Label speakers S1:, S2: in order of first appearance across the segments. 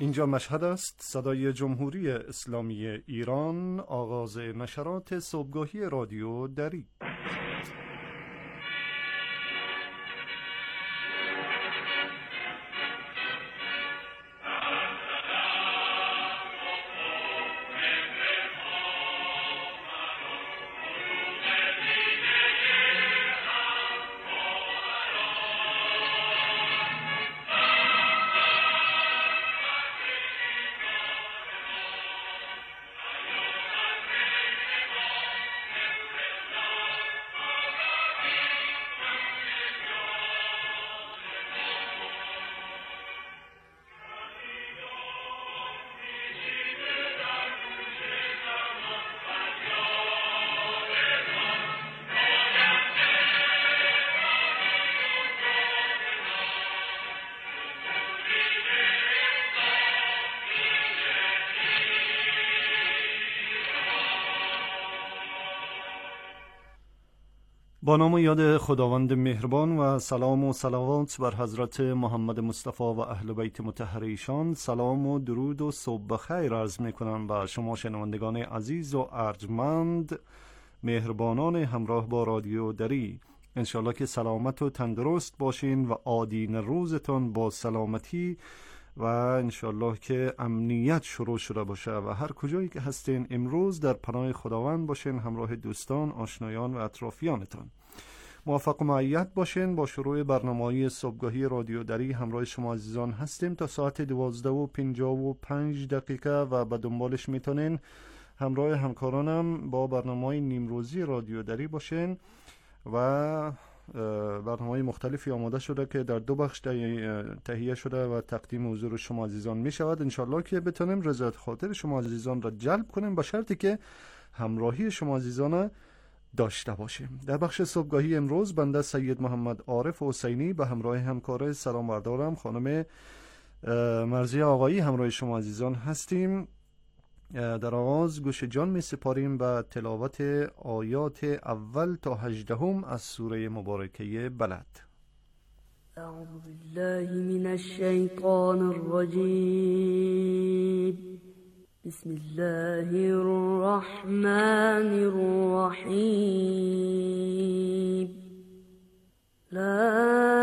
S1: اینجا مشهد است، صدای جمهوری اسلامی ایران. آغاز نشرات صبحگاهی رادیو دری. با نام و یاد خداوند مهربان و سلام و صلوات بر حضرت محمد مصطفی و اهل بیت مطهر ایشان. سلام و درود و صبح بخیر عرض میکنم به شما شنوندگان عزیز و ارجمند، مهربانان همراه با رادیو دری. انشالله که سلامت و تندرست باشین و آدین روزتان با سلامتی و انشالله که امنیت شروع شده باشه و هر کجایی که هستین امروز در پناه خداوند باشین، همراه دوستان، آشنایان و اطرافیانتان. موفق و مؤید باشین. با شروع برنامه‌های صبحگاهی رادیو دری همراه شما عزیزان هستیم تا ساعت 12:55 و به دنبالش میتونین همراه همکارانم با برنامه‌های نیمروزی رادیو دری باشین و برنامه‌های مختلفی آماده شده که در دو بخش تهیه شده و تقدیم حضور شما عزیزان می شود. انشالله که بتونیم رضایت خاطر شما عزیزان را جلب کنیم، با شرطی که همراهی شما عزیزان داشته باشیم. در بخش صبحگاهی امروز بنده سید محمد عارف حسینی به همراه همکار سلامبردارم خانم مرضیه آقایی همراه شما عزیزان هستیم. در آغاز گوش جان می سپاریم به تلاوت آیات اول تا 18 از سوره مبارکه بلد.
S2: اعوذ بالله من الشیطان الرجیم. بسم الله الرحمن الرحیم. لا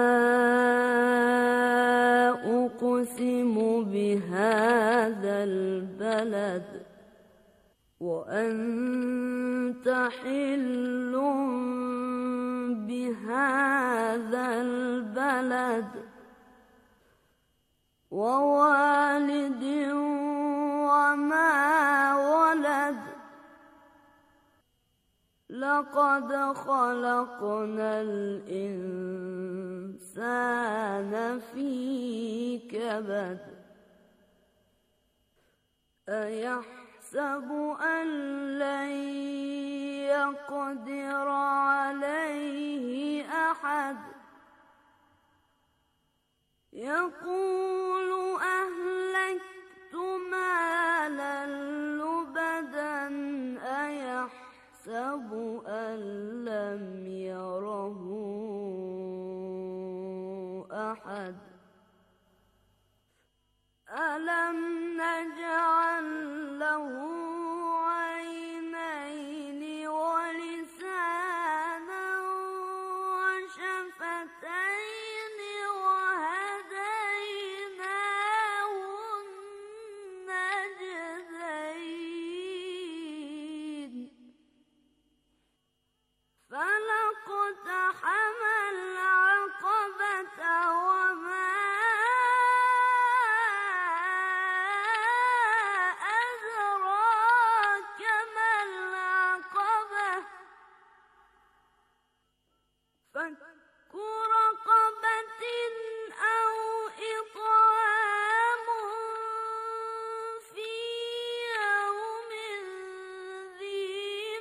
S2: أقسم بهذا البلد وأنت حل بهذا البلد ووالد وما ولد لقد خلقنا الإنسان في كبد أيحسب أن لن يقدر عليه أحد يقول أهلكت مالا لبدا أيحسب أن لم يره أحد ألم نجعل له عينين ولسانا وشفتين وهديناه النجدين فلاقتحم العقبة وما أدراك ما العقبة فك رقبة أو إطعام في يوم ذي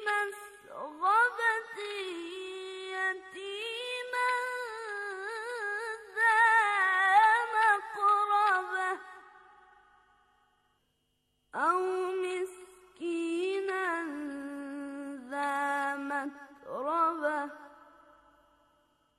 S2: مسغبة يتيما ذا مقربة أو مسكينا ذا متربة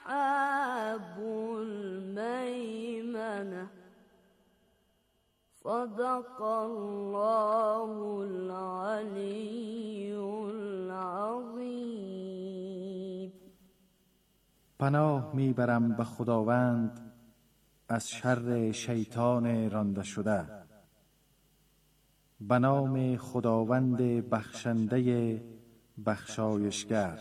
S2: أصحاب الميمنة صدق الله العلی العظیم.
S3: پناه میبرم به خداوند از شر شیطان رانده شده. به نام خداوند بخشنده بخشایشگر.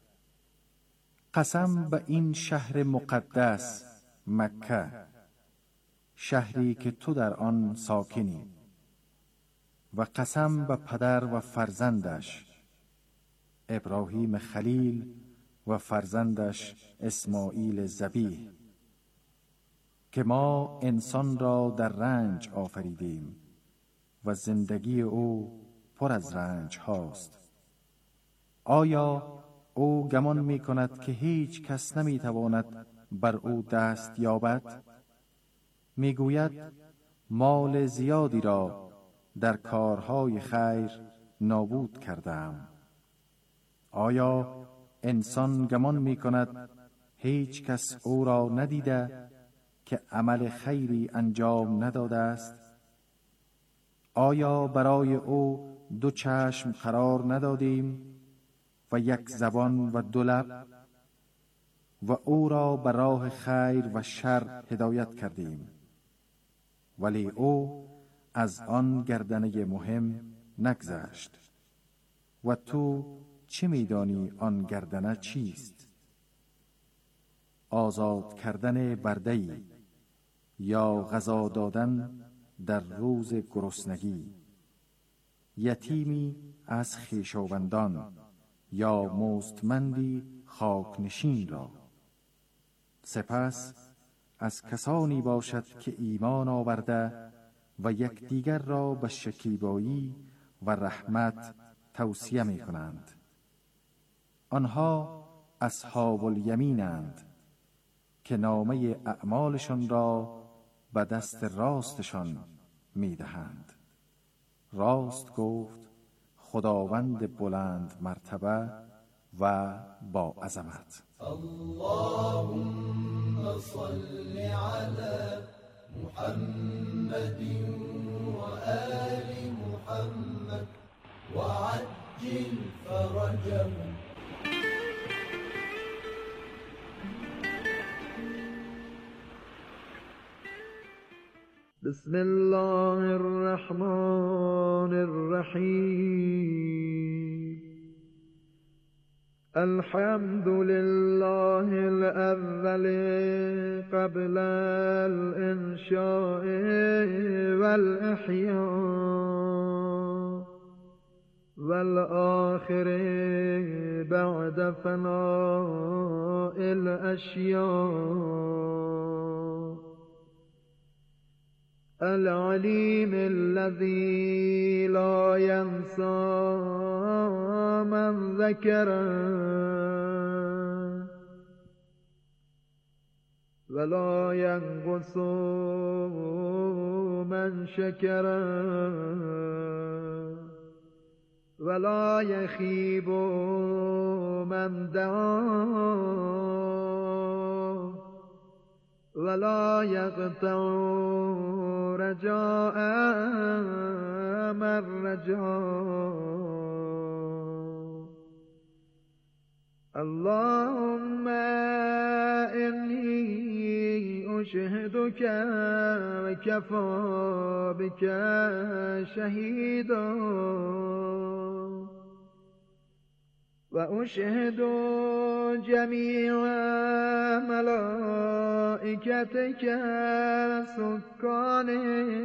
S3: قسم به این شهر مقدس مکه، شهری که تو در آن ساکنی، و قسم به پدر و فرزندش ابراهیم خلیل و فرزندش اسماعیل ذبیح، که ما انسان را در رنج آفریدیم و زندگی او پر از رنج هاست. آیا او گمان می کند که هیچ کس نمی تواند بر او دست یابد؟ می گوید مال زیادی را در کارهای خیر نابود کردم. آیا انسان گمان می کند هیچ کس او را ندیده که عمل خیری انجام نداده است؟ آیا برای او دو چشم قرار ندادیم و یک زبان و دو لب، و او را به راه خیر و شر هدایت کردیم، ولی او از آن گردنه مهم نگذشت. و تو چه می‌دانی آن گردنه چیست؟ آزاد کردن برده‌ای یا غذا دادن در روز گرسنگی، یتیمی از خویشاوندان یا مستمندی خاکنشین را. سپس از کسانی باشد که ایمان آورده و یکدیگر را به شکیبایی و رحمت توصیه می کنند. آنها اصحاب الیمینند که نامه اعمالشان را به دست راستشان می دهند. راست گفت خداوند بلند مرتبه و با عظمت.
S4: اللهم صل على محمد و آل محمد و عجل فرجهم. بسم الله الرحمن الرحیم. الحمد لله الأول قبل الإنشاء والإحياء، والآخر بعد فناء الأشياء، العليم الذي لا ينسى من ذكره ولا ينقص من شكره ولا يخيب من دعاه ولا يقطع رجاء من رجاه. اللهم إني أشهدك وكفى بك شهيدا، وأشهد جميع ملائكتك سكان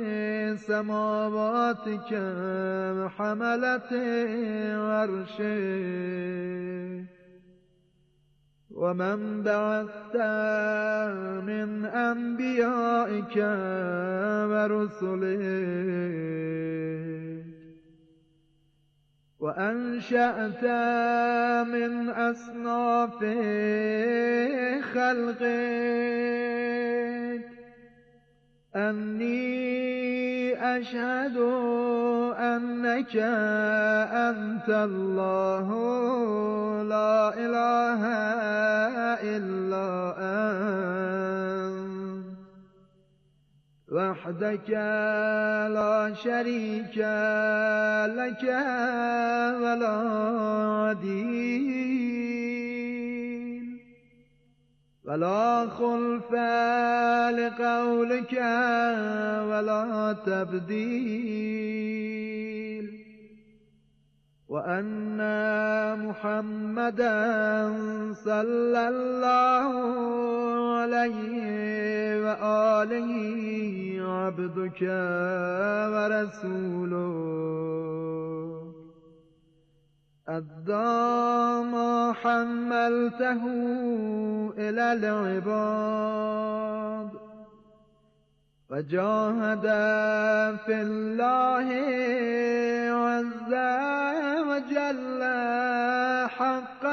S4: سماواتك حملة عرشك، ومن بعثت من أنبيائك ورسلك، وأنشأت من أصناف خلقك أني أشهد أنك أنت الله لا إله إلا أنت وحدك لا شريك لك ولا عديل ولا خلف لقولك ولا تبديل وأن محمدا صلى الله عليه وآله عبدك ورسوله أدى ما حملته إلى العباد وجاهد في الله عز وجل حق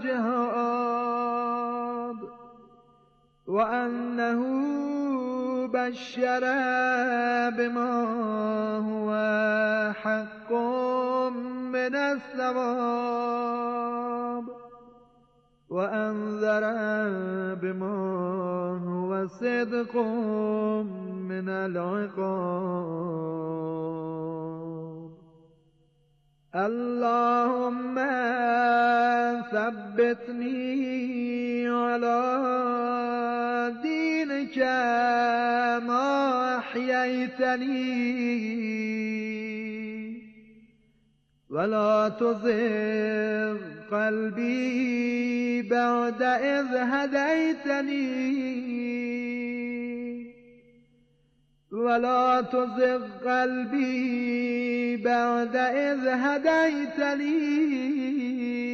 S4: الجهاد وأنه بشر بما هو حق من الثواب وأنذر بما هو صدق من العقاب اللهم ثبتني على دينك ما أحييتني ولا تزغ قلبي بعد إذ هديتني ولا تزغ قلبي بعد إذ هديتني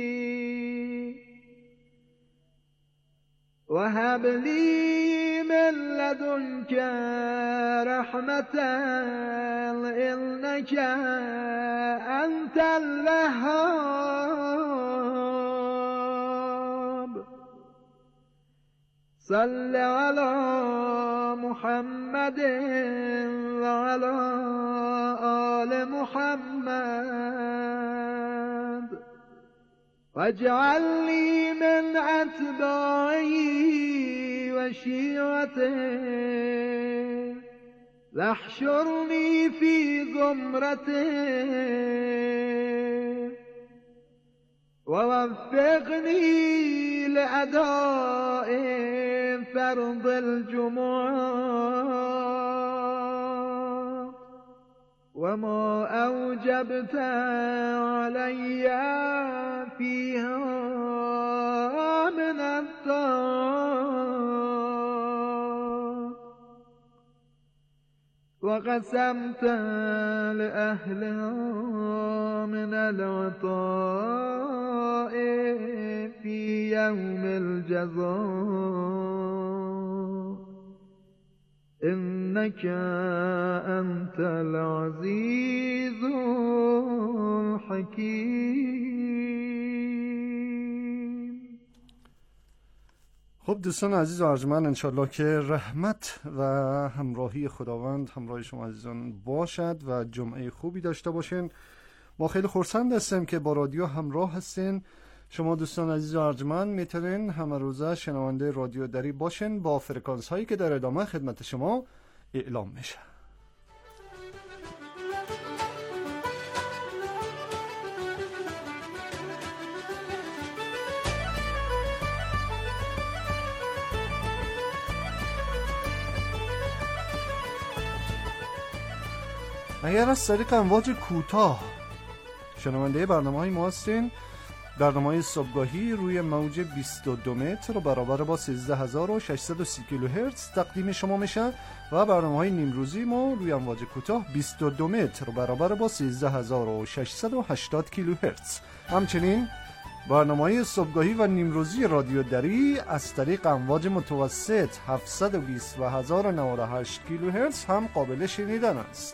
S4: وهب لي من لدنك رحمة إنك أنت الوهاب صل على محمد وعلى آل محمد واجعل لي من أتباعه وشيعته واحشرني في زمرته ووفقني لأداء فرض الجمعة وما أوجبت علي فيها من الطاعات وقسمت لأهلها من العطاء في يوم الجزاء إنك أنت العزيز الحكيم.
S1: خب دوستان عزیز و ارجمند، انشالله که رحمت و همراهی خداوند همراه شما عزیزان باشد و جمعه خوبی داشته باشین. ما خیلی خرسند هستیم که با رادیو همراه هستین. شما دوستان عزیز و ارجمند میتونین همه روزه شنونده رادیو دری باشین با فرکانس هایی که در ادامه خدمت شما اعلام میشه. اگر از طریق امواج کوتاه شنونده برنامه‌های ما هستین، برنامه صبحگاهی روی موج 22 متر و برابر با 13630 کیلوهرتز تقدیم شما میشه و برنامه‌های نیمروزی ما روی امواج کوتاه 22 متر و برابر با 13680 کیلوهرتز. همچنین برنامه‌های صبحگاهی و نیمروزی رادیو دری از طریق امواج متوسط 720 و 1098 کیلوهرتز هم قابل شنیدن است.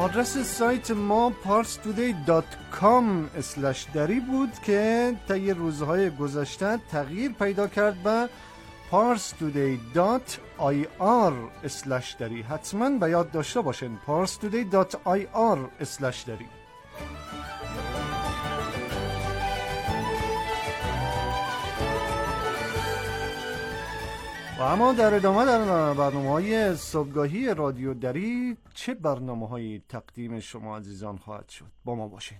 S1: آدرس سایت ما parstoday.com/dari بود که طی روزهای گذشته تغییر پیدا کرد به parstoday.ir/dari. حتما به یاد داشته باشین parstoday.ir/dari. و اما در ادامه در برنامه‌های صبحگاهی رادیو دری چه برنامه‌هایی تقدیم شما عزیزان خواهد شد؟ با ما باشین.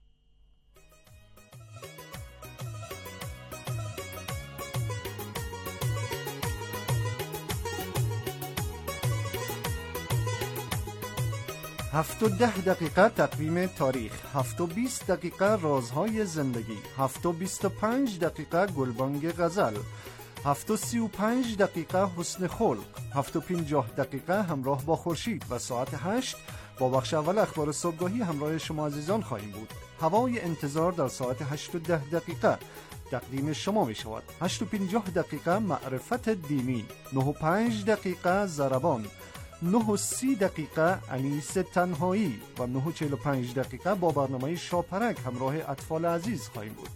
S1: هفت و 10 دقیقه تقویم تاریخ، 7 و 20 دقیقه رازهای زندگی، 7 و 25 دقیقه گلبانگ غزل، 7 و 35 دقیقه حسن خلق، 7 و 50 دقیقه همراه با خورشید و ساعت 8 با بخش اول اخبار صبحگاهی همراه شما عزیزان خواهیم بود. هوای انتظار در ساعت 8 و 10 دقیقه تقدیم شما می شود. 8 و 50 دقیقه معرفت دینی، 9 و 5 دقیقه ضربان، 9 و 30 دقیقه انیس تنهایی و 9 و 45 دقیقه با برنامه شاپرک همراه اطفال عزیز خواهیم بود.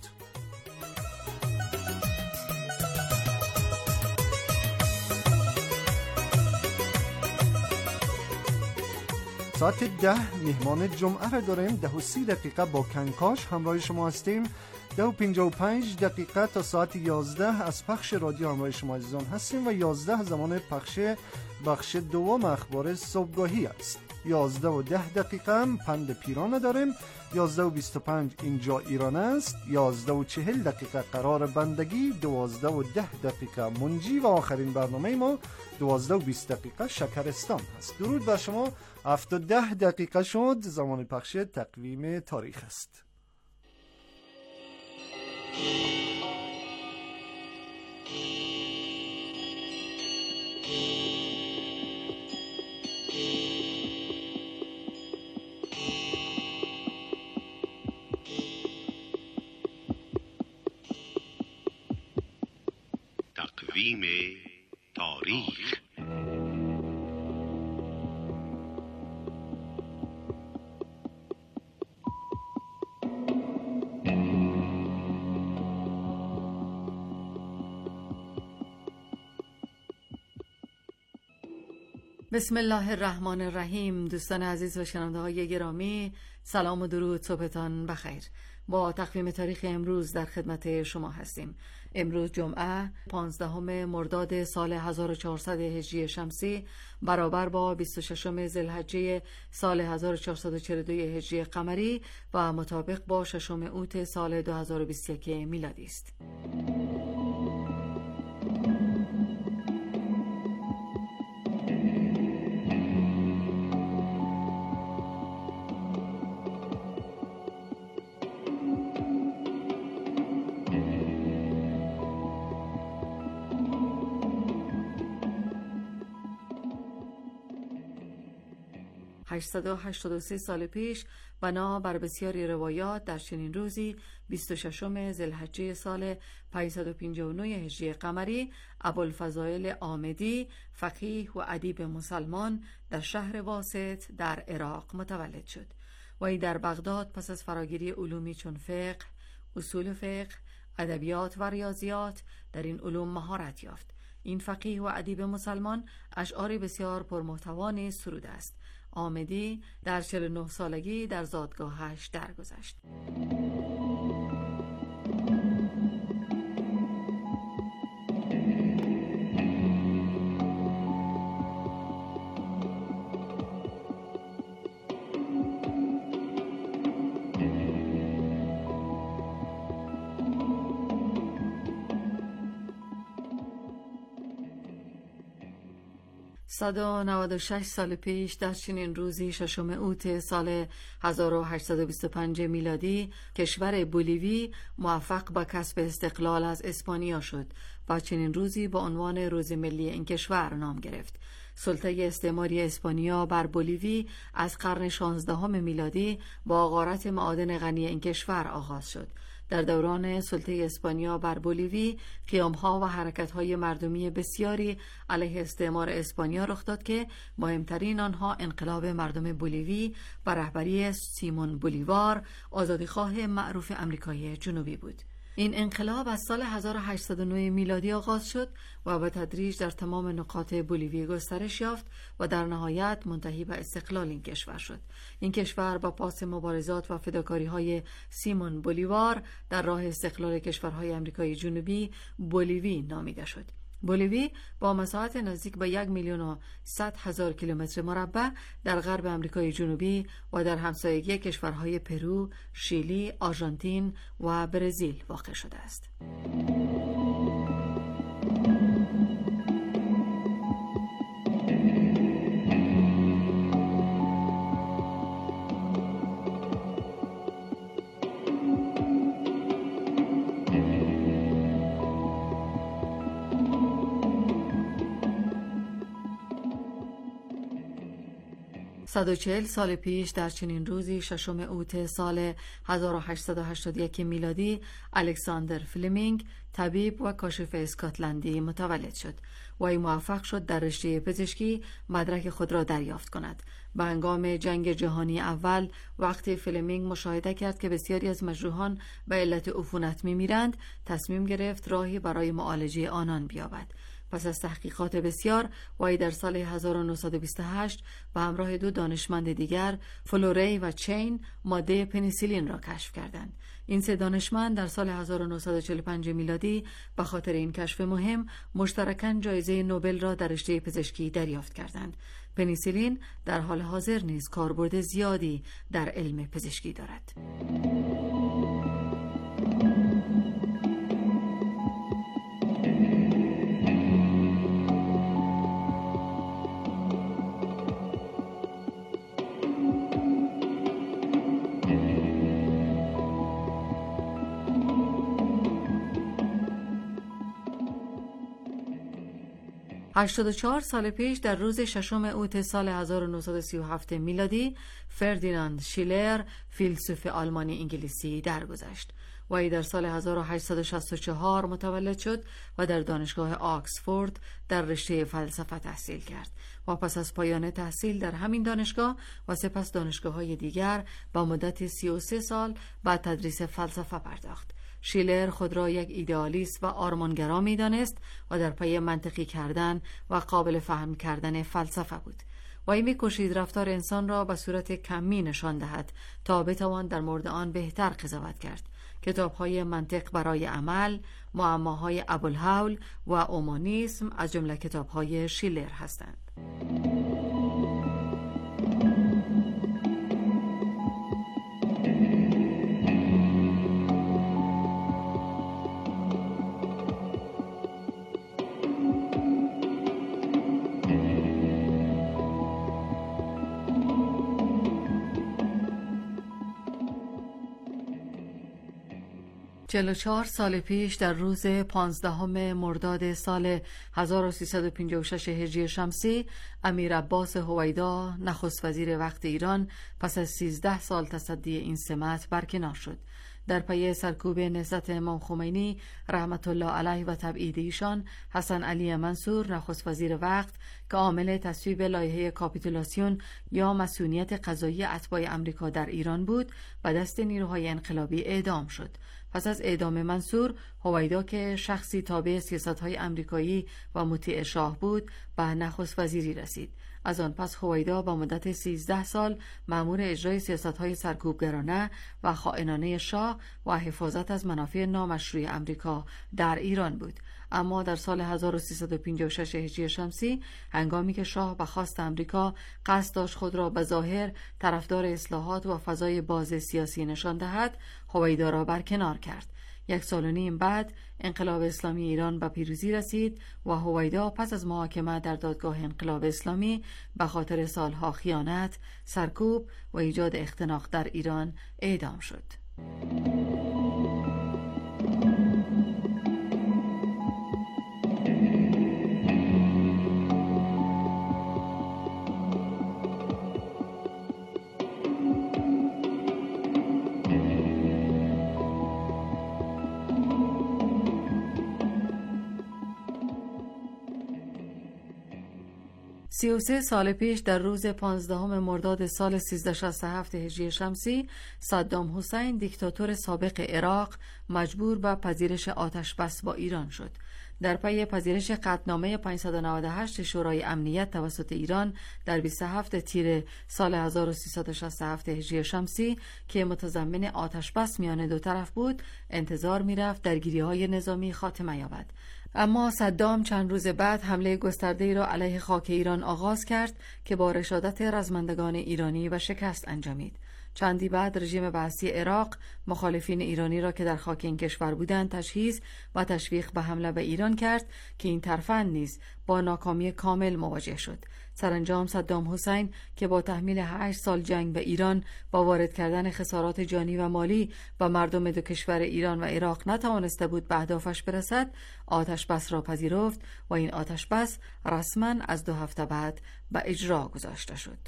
S1: ساعت 10 میهمان جمعه را داریم. 10 و 30 دقیقه با کنکاش همراه شما هستیم. 10 و 55 دقیقه تا ساعت 11 از پخش رادیو همراه شما عزیزان هستیم و 11 زمان پخش بخش دوم اخبار صبحگاهی است. 11 و 10 دقیقه هم پند پیرانه داریم. 11 و 25 اینجا ایران است. 11 و 40 دقیقه قرار بندگی. 12 و 10 دقیقه منجی و آخرین برنامه ما 12 و 20 دقیقه شکرستان هست. درود بر شما. 7 و 10 دقیقه شد زمان پخش تقویم تاریخ است.
S5: تقویم تاریخ.
S6: بسم الله الرحمن الرحیم. دوستان عزیز و شنونده های گرامی، سلام و درود، صبحتان بخیر. با تقویم تاریخ امروز در خدمت شما هستیم. امروز جمعه 15 مرداد سال 1400 هجری شمسی برابر با 26 ذوالحجه سال 1442 هجری قمری و مطابق با 6 اوت سال 2021 میلادی است. 883 سال پیش بنا بر بسیاری روایات در چنین روزی 26 ذوالحجه سال 559 هجری قمری ابوالفضائل عامدی فقیه و ادیب مسلمان در شهر واسط در عراق متولد شد. وی در بغداد پس از فراگیری علومی چون فقه، اصول فقه، ادبیات و ریاضیات در این علوم مهارت یافت. این فقیه و ادیب مسلمان اشعاری بسیار پرمحتوا نیز سروده است. عامدی در 49 سالگی در زادگاهش درگذشت. صد و 96 سال پیش در چنین روزی 6 اوت سال 1825 میلادی کشور بولیوی موفق به کسب استقلال از اسپانیا شد و چنین روزی با عنوان روز ملی این کشور نام گرفت. سلطه استعماری اسپانیا بر بولیوی از قرن 16 میلادی با غارت معادن غنی این کشور آغاز شد. در دوران سلطه اسپانیا بر بولیوی قیام‌ها و حرکت‌های مردمی بسیاری علیه استعمار اسپانیا رخ داد که مهمترین آنها انقلاب مردم بولیوی با رهبری سیمون بولیوار، آزادیخواه معروف آمریکای جنوبی بود. این انقلاب از سال 1809 میلادی آغاز شد و به تدریج در تمام نقاط بولیوی گسترش یافت و در نهایت منتهی به استقلال این کشور شد. این کشور با پاس مبارزات و فداکاری‌های سیمون بولیوار در راه استقلال کشورهای آمریکای جنوبی بولیوی نامیده شد. بولیوی با مساحت نزدیک به 1,100,000 کیلومتر مربع در غرب آمریکای جنوبی و در همسایگی کشورهای پرو، شیلی، آرژانتین و برزیل واقع شده است. صد و 40 سال پیش در چنین روزی 6 اوت سال 1881 میلادی الکساندر فلمینگ طبیب و کاشف اسکاتلندی متولد شد و این موفق شد در رشته پزشکی مدرک خود را دریافت کند. به هنگام جنگ جهانی اول وقتی فلمینگ مشاهده کرد که بسیاری از مجروحان به علت عفونت می‌میرند، تصمیم گرفت راهی برای معالجه آنان بیابد. پس از تحقیقات بسیار وی در سال 1928 به همراه 2 دانشمند دیگر فلوری و چین ماده پنیسیلین را کشف کردند. این 3 دانشمند در سال 1945 میلادی به خاطر این کشف مهم مشترکاً جایزه نوبل را در رشته پزشکی دریافت کردند. پنیسیلین در حال حاضر نیز کاربرد زیادی در علم پزشکی دارد. هشتاد و 4 سال پیش در روز 6 اوت سال 1937 میلادی فردیناند شیلر فیلسوف آلمانی انگلیسی درگذشت. وی در سال 1864 متولد شد و در دانشگاه آکسفورد در رشته فلسفه تحصیل کرد و پس از پایان تحصیل در همین دانشگاه و سپس دانشگاه‌های دیگر با مدت 33 سال به تدریس فلسفه پرداخت. شیلر خود را یک ایدئالیست و آرمانگرا می‌دانست و در پی منطقی کردن و قابل فهم کردن فلسفه بود. وی می‌کوشید رفتار انسان را به صورت کمی نشان دهد تا بتوان در مورد آن بهتر قضاوت کرد. کتاب‌های منطق برای عمل، معماهای ابوالهول و اومانیسم از جمله کتاب‌های شیلر هستند. 44 سال پیش در روز 15 مرداد سال 1356 هجری شمسی امیر عباس هویدا نخست وزیر وقت ایران پس از 13 سال تصدی این سمت برکنار شد. در پی سرکوب نهضت امام خمینی رحمت الله علیه و تبعید ایشان، حسن علی منصور نخست وزیر وقت که عامل تصویب لایحه کاپیتولاسیون یا مسئولیت قضایی اتباع امریکا در ایران بود، به دست نیروهای انقلابی اعدام شد. پس از اعدام منصور، هویدا که شخصی تابع سیاست‌های آمریکایی و مطیع شاه بود، به نخست وزیری رسید. از آن پس هویدا با مدت 13 سال مأمور اجرای سیاست‌های سرکوبگرانه و خائنانه شاه و حفاظت از منافع نامشروع آمریکا در ایران بود. اما در سال 1356 هجری شمسی، هنگامی که شاه به خواست آمریکا قصد داشت خود را به ظاهر طرفدار اصلاحات و فضای باز سیاسی نشان دهد، هویدا را برکنار کرد. 1 سال و نیم بعد انقلاب اسلامی ایران به پیروزی رسید و هویدا پس از محاکمه در دادگاه انقلاب اسلامی به خاطر سالها خیانت، سرکوب و ایجاد اختناق در ایران اعدام شد. 33 سال پیش در روز 15 مرداد سال 1367 هجری شمسی، صدام حسین دیکتاتور سابق عراق مجبور به پذیرش آتش بس با ایران شد. در پی پذیرش قطعنامه 598 شورای امنیت توسط ایران در 27 تیر سال 1367 هجری شمسی که متضمن آتش بس میان دو طرف بود، انتظار می‌رفت درگیری‌های نظامی خاتمه یابد. اما صدام چند روز بعد حمله گسترده‌ای را علیه خاک ایران آغاز کرد که با رشادت رزمندگان ایرانی و شکست انجامید. چندی بعد رژیم بعثی عراق مخالفین ایرانی را که در خاک این کشور بودند تجهیز و تشویق به حمله به ایران کرد که این ترفند نیز با ناکامی کامل مواجه شد. سرانجام صدام حسین که با تحمیل 8 سال جنگ به ایران با وارد کردن خسارات جانی و مالی و مردم دو کشور ایران و عراق نتوانسته بود به اهدافش برسد، آتش بس را پذیرفت و این آتش بس رسما از 2 هفته بعد به اجرا گذاشته شد.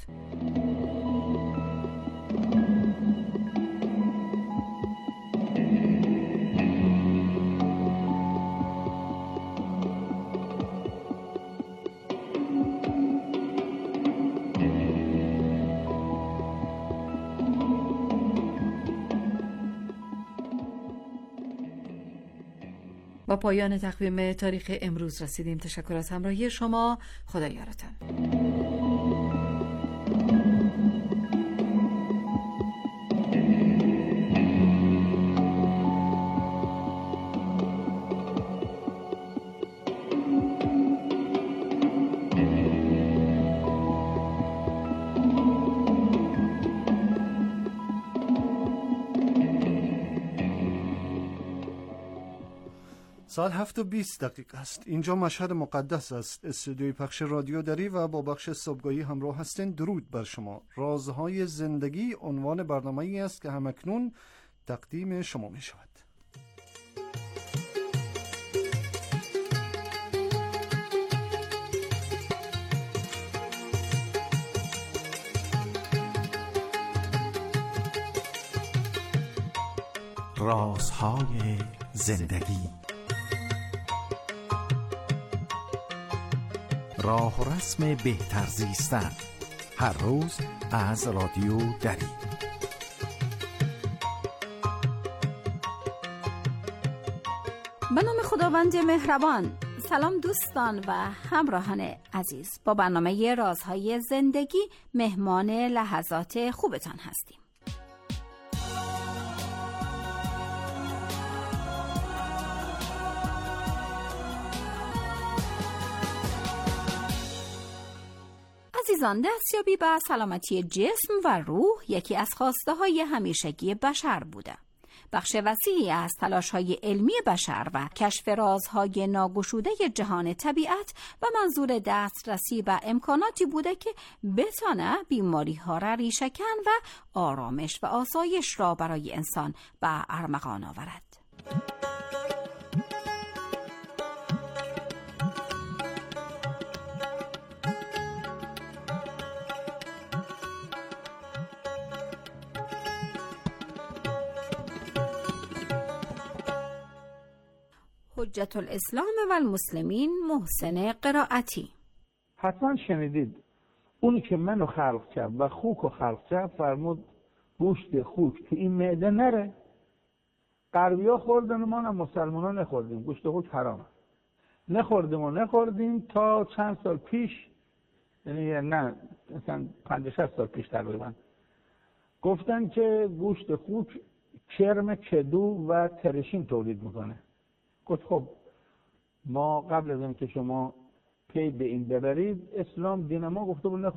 S6: با پایان تقویم تاریخ امروز رسیدیم. تشکر از همراهی شما. خدا یارتان.
S1: ساعت 7:20 است. اینجا مشهد مقدس است. استودیوی پخش رادیو دری و با بخش صبحگاهی همراه هستین. درود بر شما. رازهای زندگی عنوان برنامه‌ای است که همکنون تقدیم شما می شود.
S3: رازهای زندگی، راه و رسم بهتر زیستن، هر روز از رادیو دری.
S7: به نام خداوند مهربان. سلام دوستان و همراهان عزیز، با برنامه رازهای زندگی مهمان لحظات خوبتان هستیم. عزیزان، دستیابی به سلامتی جسم و روح یکی از خواسته های همیشگی بشر بوده. بخش وسیعی از تلاش های علمی بشر و کشف رازهای ناگشوده جهان طبیعت و منظور دسترسی به امکاناتی بوده که بتانه بیماری ها را ریشه‌کن و آرامش و آسایش را برای انسان به ارمغان آورد. حجت الاسلام و المسلمین محسن قرائتی.
S8: حتما شنیدید اونی که منو خلق کرد و خوکو خلق کرد فرمود گوشت خوک تو این معده نره. غربی‌ها خوردن و ما هم مسلمان‌ها نخوردیم. گوشت خوک حرامه. نخوردیم تا چند سال پیش، یعنی نه مثلا 50-60 سال پیش تقریبا، گفتن که گوشت خوک کرم کدو و ترشین تولید میکنه. گفت خب ما قبل از این که شما پی به این ببرید، اسلام دین ما گفته بود